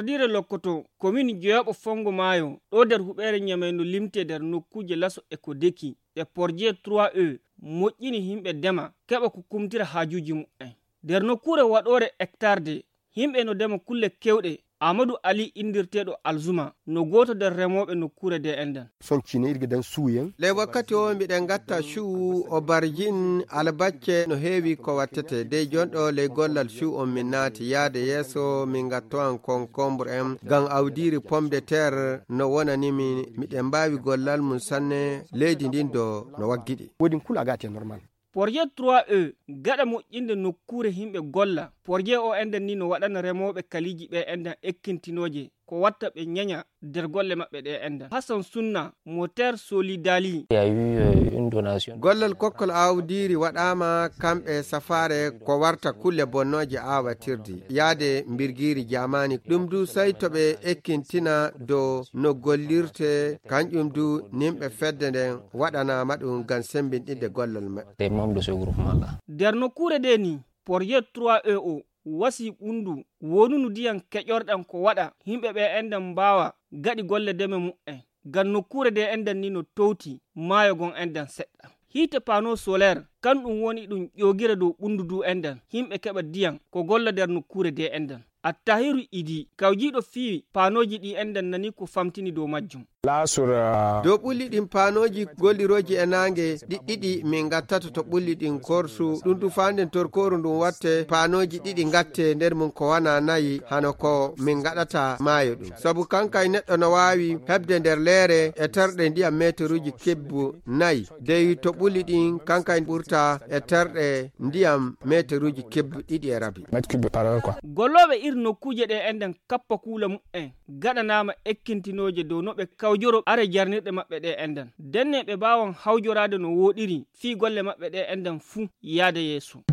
Ordire lokkoto commune Diobo Fongo Mayo ɗo nder huɓere Ñameno limte nder nokkuje laso e ko deki e projet 3E moƴƴini himɓe dema keɓa ko kumtira hajuji mu'en. Nder nokkure waɗore hectare de himɓe no dema kulle kewɗe. Amadou Ali indirteɗo Alzuma no goto nder remoɓe nokkure de enden. Soncine irga dan suyen. Le wakkati o mbiɗen gatta shu o barjin albacce no heewi ko wattete de jonɗo le gollal shu on min naati yaade yeeso min gatto an concombre en gam awdiri pomme de terre no wonanimi miɗen mbawi gollal mum sanne leydi ndin do no waggiɗi. Wodin kula gati normal. Projet 3E gaɗa moƴƴinde nokkure himɓe golla. Projet o enden ni no waɗana remoɓe kaliji ɓe enden ekkintinoje ko watta ɓe ñaña nder golle maɓɓe ɗe enden. Hassan Sunna moteur Solidali. Gollal kokkol awdiri waɗama kamɓe safare ko warta kulle bonnoje awatirdi yaade mbirgiri jamani ɗum du sai to ɓe ekkintina do no gollirte kanƴum du nimɓe fedde nden waɗanama ɗum gam sembinɗinde gollal maɓɓe. Nder nokkure de ni projet 3E o wasi ɓundu wonunu diyan keƴorɗan ko waɗa himɓe ɓe enden mbawa gaɗi golle deme mu'en gam nokkure de enden ni no towti maayo gon enden seɗɗa. Hiite panneau solaire kanɗum woni ɗum ƴogira dow ɓundu du enden himɓe keɓa diyan ko golla nder nokkure de enden. Attahiru Idi kawjiɗo fi panoji ɗi enden nani ko famtini dow majjum. Dow ɓulli ɗin panoji golliroji e nangue ɗiɗɗiɗi min gattata to ɓulli ɗin korsu ɗum du fanden torkoru ndum watte panoji ɗiɗi gatte nder mum ko wana nayi hano ko min gaɗata maayo ɗum saabu kankay neɗɗo no wawi hebde nder leere e terɗe ndiyam meteruji kebbu nayi dey to ɓulli ɗin kankay ɓurta e terɗe ndiyam meteruji kebbu ɗiɗi e rabi. Golloɓe iri nokkuje ɗe enden kappa kuula mu'en gaɗanama ekkintinoje dow no ɓe kawjoro are jarnirɗe maɓɓe ɗe enden denne ɓe bawan hawjorade no woɗiri fi golle maɓɓe ɗe enden fuu yaade yeeso.